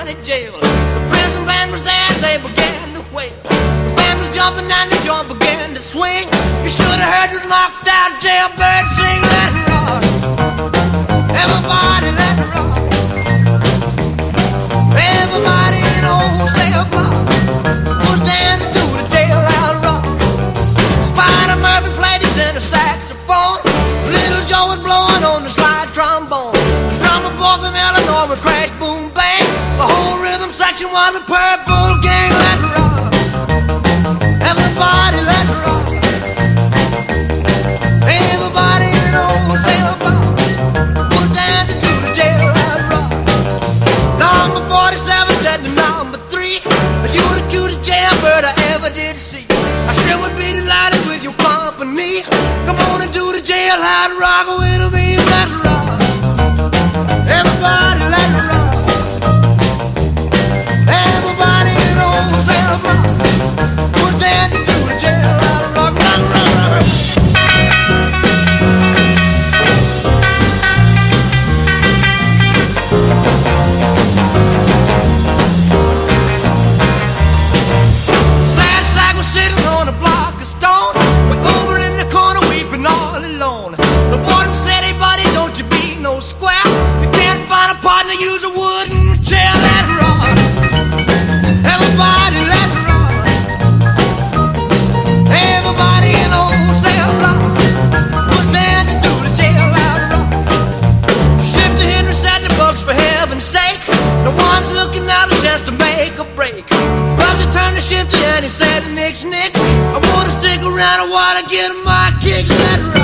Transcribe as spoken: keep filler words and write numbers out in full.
county jail. The prison band was there, they began to wail. The band was jumping and the joint began to swing. You should have heard this knocked out jailbird sing. Let it rock, everybody let it rock. Everybody in old cell block was dancing to the jailhouse rock. Spider Murphy played his tenor saxophone. Little Joe was blowing on the slide trombone. The drummer boy from Illinois would crash, boom, bang. The whole rhythm section was a Purple Gang. Let's rock, everybody, let's rock. Everybody in old cell block was dancing to the jailhouse rock. Number forty-seven said to number three, you the cutest jailbird I ever did see. I sure would be delighted with your company. Come on and do the jailhouse rock with me. Let's rock, everybody, let's rock. Everybody in old cell block was dancing to the jailhouse rock. Rock, rock, rock. Sad sack was sitting on a block of stone, way over in the corner weeping all alone. The warden said, hey buddy, don't you be no square. You can't find a partner, use a wooden chair. Let's rock, everybody, let's rock. Everybody in the old cell block was dancing to the jailhouse rock. Shifter Henry said the bugs for heaven's sake. No one's looking out a chance to make a break. Bugsy turned to Shifter and he said, Nix, Nix, I wanna stick around, I wanna get my kicks. Let's rock.